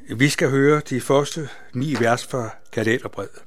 Vi skal høre de første 9 vers fra Galaterbrevet.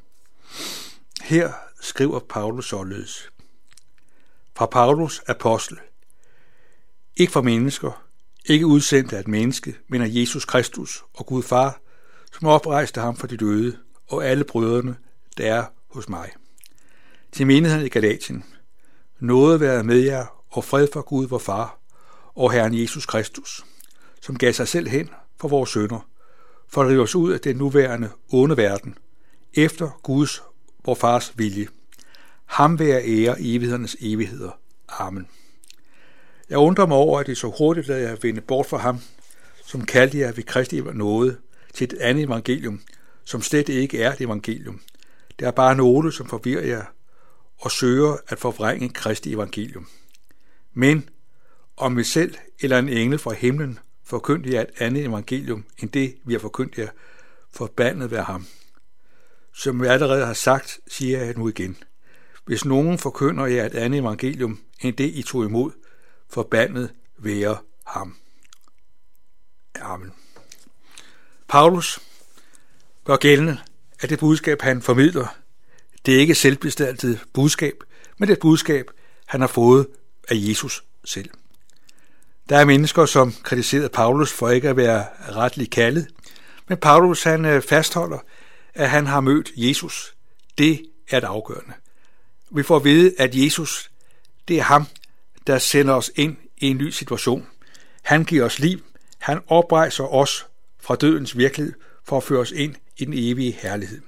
Her skriver Paulus således: Fra Paulus, apostel, ikke fra mennesker, ikke udsendt af et menneske, men af Jesus Kristus og Gud Far, som oprejste ham fra de døde, og alle brødrene, der er hos mig. Til menigheden i Galatien, nåde være med jer, og fred fra Gud vor Far og Herren Jesus Kristus, som gav sig selv hen for vores synder, for at rive os ud af den nuværende onde verden, efter Guds, vor Fars vilje. Ham være ære i evighedernes evigheder. Amen. Jeg undrer mig over, at I så hurtigt lader jer vende bort fra ham, som kaldte jer ved Kristi nåde til et andet evangelium, som slet ikke er et evangelium. Det er bare nogle, som forvirrer jer og søger at forvrænge Kristi evangelium. Men om vi selv eller en engel fra himlen forkyndte jer et andet evangelium end det, vi har forkyndt jer, forbandet være ham. Som jeg allerede har sagt, siger jeg nu igen. Hvis nogen forkynder jer et andet evangelium end det, I tog imod, forbandet være ham. Amen. Paulus gør gældende, at det budskab, han formidler, det er ikke selvbestaltet budskab, men det er et budskab, han har fået af Jesus selv. Der er mennesker, som kritiserede Paulus for ikke at være retligt kaldet, men Paulus han fastholder, at han har mødt Jesus. Det er det afgørende. Vi får at vide, at Jesus, det er ham, der sender os ind i en ny situation. Han giver os liv. Han oprejser os fra dødens virkelighed for at føre os ind i den evige herlighed.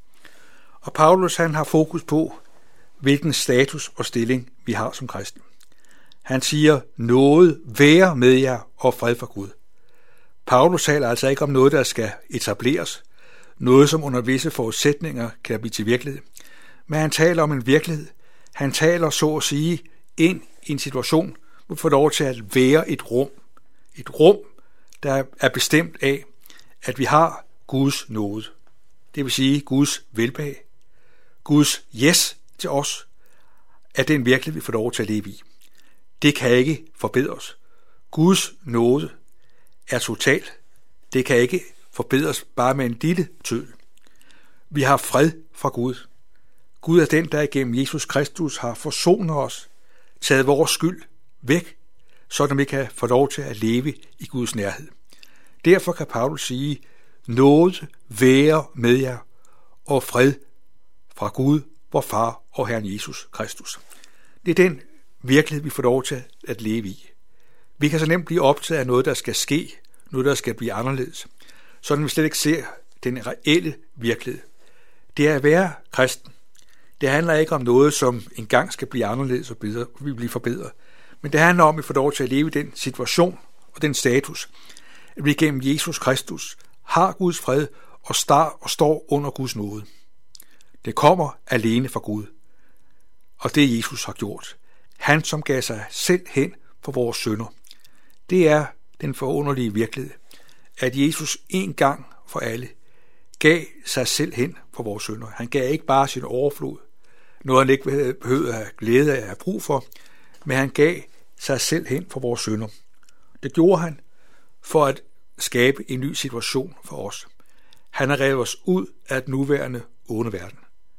Og Paulus han har fokus på, hvilken status og stilling vi har som kristne. Han siger, nåde være med jer og fred fra Gud. Paulus taler altså ikke om noget, der skal etableres, noget som under visse forudsætninger kan blive til virkelighed, men han taler om en virkelighed. Han taler så at sige ind i en situation, hvor vi får lov til at være et rum. Et rum, der er bestemt af, at vi har Guds nåde. Det vil sige Guds velbehag. Guds yes til os er den virkelighed, vi får lov til at leve i. Det kan ikke forbedres. Guds nåde er total. Det kan ikke forbedres bare med en lille tøddel. Vi har fred fra Gud. Gud er den, der igennem Jesus Kristus har forsonet os, taget vores skyld væk, så vi kan få lov til at leve i Guds nærhed. Derfor kan Paulus sige, nåde være med jer og fred fra Gud, vor Far og Herren Jesus Kristus. Det er den virkelighed, vi får lov til at leve i. Vi kan så nemt blive optaget af noget, der skal ske, noget, der skal blive anderledes, så vi slet ikke ser den reelle virkelighed. Det er at være kristen. Det handler ikke om noget, som engang skal blive anderledes og bedre, vi bliver forbedret. Men det handler om, at vi får lov til at leve i den situation og den status, at vi gennem Jesus Kristus har Guds fred og står under Guds nåde. Det kommer alene fra Gud, og det Jesus har gjort. Han, som gav sig selv hen for vores synder. Det er den forunderlige virkelighed, at Jesus en gang for alle gav sig selv hen for vores synder. Han gav ikke bare sin overflod, noget han ikke behøvede at have glæde af at have brug for, men han gav sig selv hen for vores synder. Det gjorde han for at skabe en ny situation for os. Han har revet os ud af den nuværende onde verden.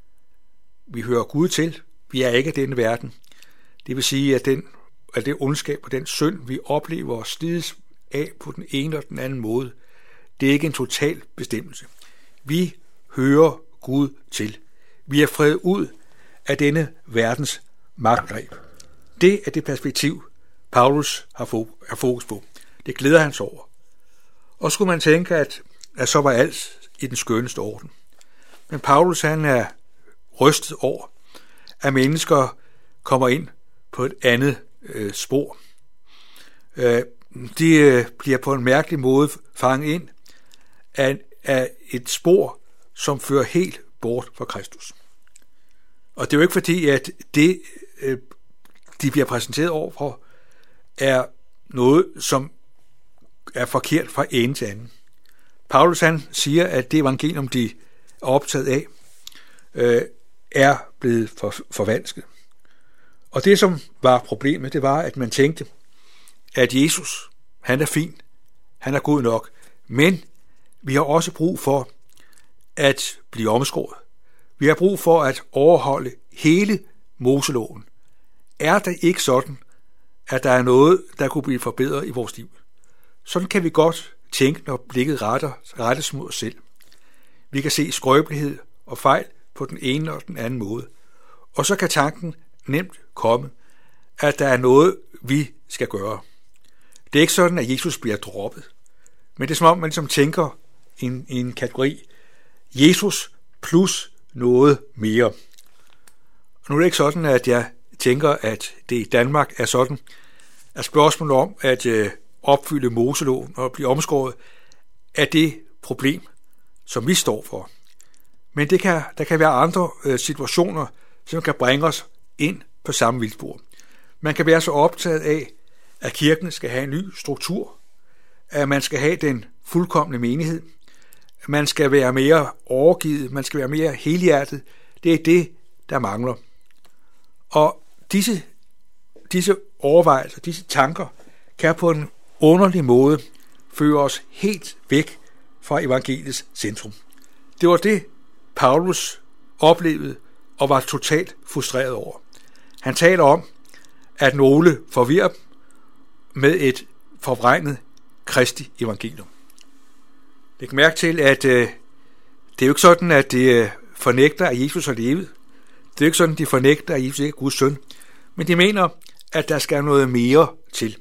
Vi hører Gud til. Vi er ikke af denne verden. Det vil sige, at det ondskab og den synd, vi oplever og slides af på den ene og den anden måde, det er ikke en total bestemmelse. Vi hører Gud til. Vi er fredet ud af denne verdens magtgreb. Det er det perspektiv, Paulus har fokus på. Det glæder han sig over. Og skulle man tænke, at så var alt i den skønneste orden. Men Paulus han er rystet over, at mennesker kommer ind på et andet spor. De bliver på en mærkelig måde fanget ind af et spor, som fører helt bort fra Kristus. Og det er jo ikke fordi, at det, de bliver præsenteret overfor, er noget, som er forkert fra ende til anden. Paulus han siger, at det evangelium, de er optaget af, er blevet forvansket. Og det, som var problemet, det var, at man tænkte, at Jesus, han er fin, han er god nok, men vi har også brug for at blive omskåret. Vi har brug for at overholde hele Moseloven. Er det ikke sådan, at der er noget, der kunne blive forbedret i vores liv? Sådan kan vi godt tænke, når blikket rettes mod os selv. Vi kan se skrøbelighed og fejl på den ene og den anden måde. Og så kan tanken nemt komme, at der er noget, vi skal gøre. Det er ikke sådan, at Jesus bliver droppet. Men det er som om, man ligesom tænker i en kategori Jesus plus noget mere. Og nu er det ikke sådan, at jeg tænker, at det i Danmark er sådan, at spørgsmålet om at opfylde Moseloven og blive omskåret er det problem, som vi står for. Men der kan være andre situationer, som kan bringe os ind på samme vildspor. Man kan være så optaget af, at kirken skal have en ny struktur, at man skal have den fuldkomne menighed, man skal være mere overgivet, man skal være mere helhjertet. Det er det, der mangler. Og disse overvejelser, disse tanker, kan på en underlig måde føre os helt væk fra evangeliets centrum. Det var det, Paulus oplevede og var totalt frustreret over. Han taler om, at nogle forvirrer med et forvrænget Kristi evangelium. Læg mærke til, at det er jo ikke sådan, at det fornægter, at Jesus har levet. Det er jo ikke sådan, at de fornægter, at Jesus ikke er Guds søn. Men de mener, at der skal noget mere til.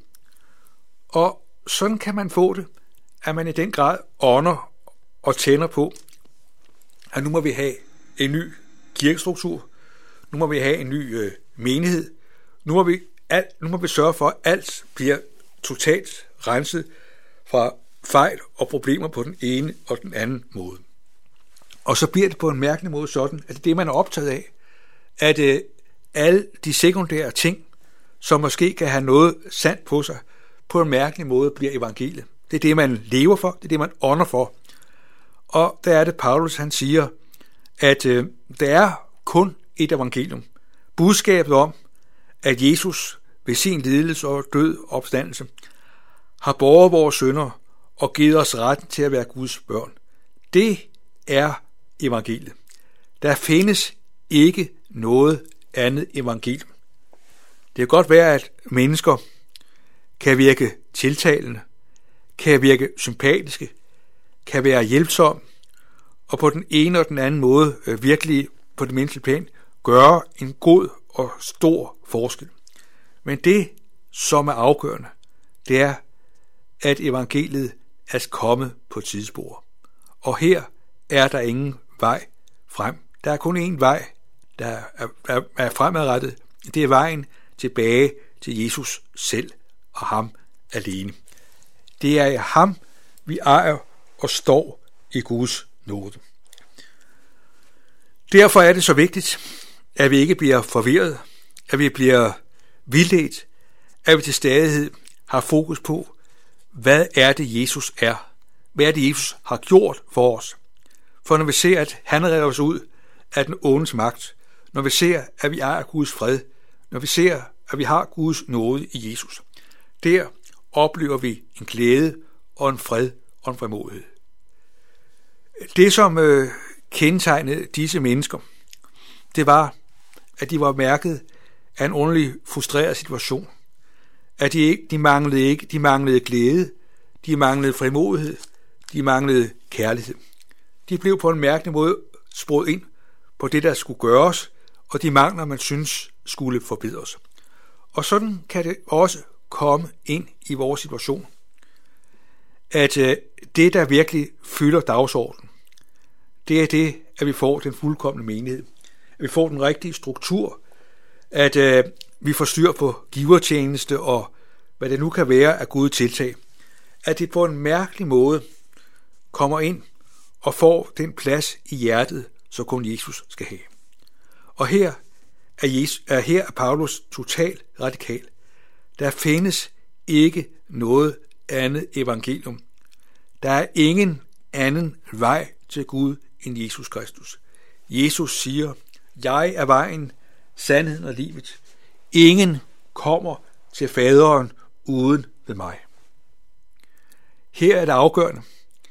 Og sådan kan man få det, at man i den grad ånder og tænder på, at nu må vi have en ny kirkestruktur. Nu må vi have en ny menighed. Nu må vi sørge for, at alt bliver totalt renset fra fejl og problemer på den ene og den anden måde. Og så bliver det på en mærkelig måde sådan, at det man er optaget af, at alle de sekundære ting, som måske kan have noget sandt på sig, på en mærkelig måde bliver evangeliet. Det er det, man lever for, det er det, man ånder for. Og der er det, Paulus han siger, at der er kun et evangelium. Budskabet om, at Jesus ved sin lidelse og død opstandelse har båret vores synder og givet os retten til at være Guds børn. Det er evangeliet. Der findes ikke noget andet evangelium. Det kan godt være, at mennesker kan virke tiltalende, kan virke sympatiske, kan være hjælpsomme, og på den ene og den anden måde virkelig på det menneskelige plan gøre en god og stor forskel. Men det, som er afgørende, det er, at evangeliet er kommet på et tidsspor. Og her er der ingen vej frem. Der er kun én vej, der er fremadrettet. Det er vejen tilbage til Jesus selv og ham alene. Det er i ham, vi ejer og står i Guds nåde. Derfor er det så vigtigt, at vi ikke bliver forvirret, at vi bliver vildledt, at vi til stadighed har fokus på, hvad er det, Jesus er? Hvad er det, Jesus har gjort for os? For når vi ser, at han redder os ud af den ondes magt, når vi ser, at vi ejer Guds fred, når vi ser, at vi har Guds nåde i Jesus, der oplever vi en glæde og en fred og en frimodighed. Det, som kendetegnede disse mennesker, det var, at de var mærket af en underlig frustreret situation. At de manglede glæde, de manglede frimodighed, de manglede kærlighed. De blev på en mærkelig måde sproget ind på det, der skulle gøres, og de mangler, man synes, skulle forbedres. Og sådan kan det også komme ind i vores situation. At det, der virkelig fylder dagsordenen, det er det, at vi får den fuldkomne menighed. At vi får den rigtige struktur. At vi får styr på givertjeneste og hvad det nu kan være af gode tiltag. At det på en mærkelig måde kommer ind og får den plads i hjertet, så kun Jesus skal have. Og her er Paulus totalt radikal. Der findes ikke noget andet evangelium. Der er ingen anden vej til Gud end Jesus Kristus. Jesus siger, jeg er vejen, sandheden og livet. Ingen kommer til faderen uden ved mig. Her er det afgørende,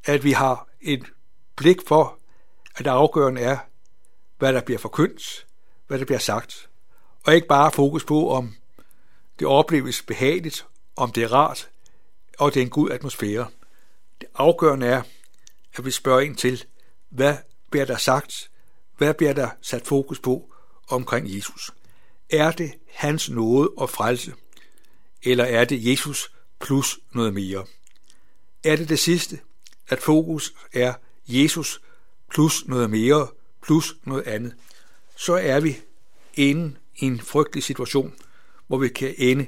at vi har et blik for, at det afgørende er, hvad der bliver forkyndt, hvad der bliver sagt, og ikke bare fokus på, om det opleves behageligt, om det er rart, og det er en god atmosfære. Det afgørende er, at vi spørger ind til, hvad bliver der sagt, hvad bliver der sat fokus på omkring Jesus? Er det hans nåde og frelse, eller er det Jesus plus noget mere? Er det det sidste, at fokus er Jesus plus noget mere, plus noget andet, så er vi inde i en frygtelig situation, hvor vi kan ende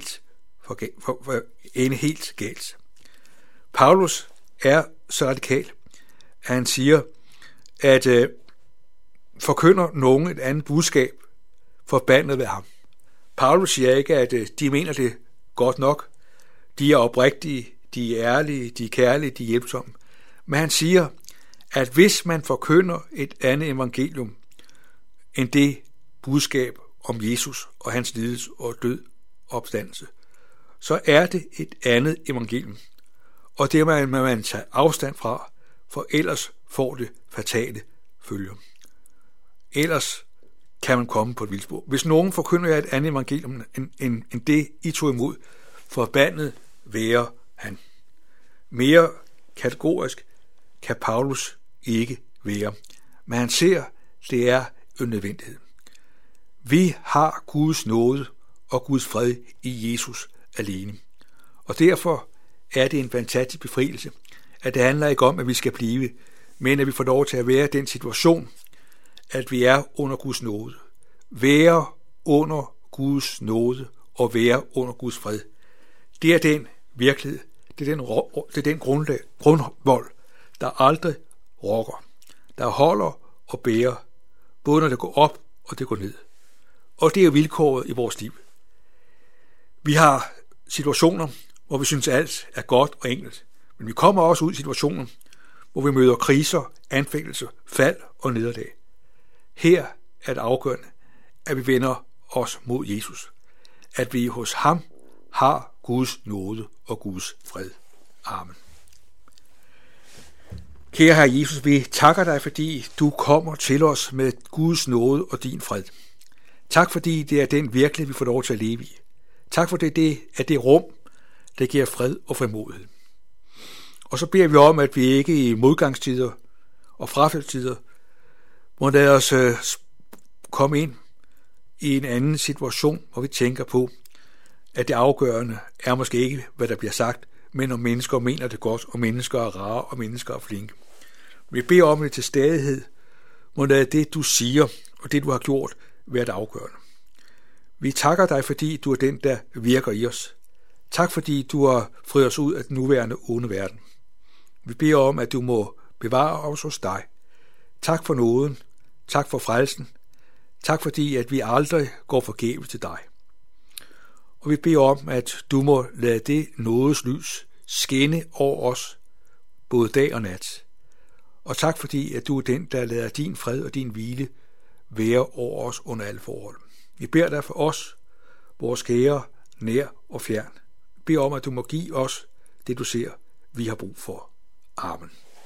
helt galt. Paulus er så radikal, at han siger, at forkynder nogen et andet budskab, forbandet ved ham. Paulus siger ikke, at de mener det godt nok. De er oprigtige, de er ærlige, de er kærlige, de er hjælpsomme. Men han siger, at hvis man forkynder et andet evangelium end det budskab om Jesus og hans lidelse og død og opstandelse, så er det et andet evangelium. Og det må man tage afstand fra, for ellers får det fatale følger. Ellers kan man komme på et vildspor. Hvis nogen forkynder jer et andet evangelium end det, I tog imod, forbandet være han. Mere kategorisk kan Paulus ikke være, men han ser, det er en nødvendighed. Vi har Guds nåde og Guds fred i Jesus alene. Og derfor er det en fantastisk befrielse, at det handler ikke om, at vi skal blive, men at vi får lov til at være i den situation, at vi er under Guds nåde. Være under Guds nåde og være under Guds fred. Det er den virkelighed, det er den grundvold, der aldrig rokker, der holder og bærer, både når det går op og det går ned. Og det er vilkåret i vores liv. Vi har situationer, hvor vi synes, alt er godt og enkelt, men vi kommer også ud i situationer, hvor vi møder kriser, anfægtelser, fald og nederlag. Her er det afgørende, at vi vender os mod Jesus, at vi hos ham har Guds nåde og Guds fred. Amen. Kære Herre Jesus, vi takker dig, fordi du kommer til os med Guds nåde og din fred. Tak, fordi det er den virkelighed, vi får lov til at leve i. Tak for det er det rum, der giver fred og frimodighed. Og så beder vi om, at vi ikke i modgangstider og frafaldstider må lade os komme ind i en anden situation, hvor vi tænker på, at det afgørende er måske ikke, hvad der bliver sagt, men om mennesker mener det godt, og mennesker er rare, og mennesker er flinke. Vi beder om det til stadighed, må lade det, du siger, og det, du har gjort, være det afgørende. Vi takker dig, fordi du er den, der virker i os. Tak, fordi du har friet os ud af den nuværende onde verden. Vi beder om, at du må bevare os hos dig. Tak for nåden. Tak for frelsen. Tak fordi, at vi aldrig går forgæves til dig. Og vi beder om, at du må lade det nådes lys skinne over os, både dag og nat. Og tak fordi, at du er den, der lader din fred og din hvile være over os under alle forhold. Vi beder dig for os, vores kære, nær og fjern. Vi beder om, at du må give os det, du ser, vi har brug for. Amen.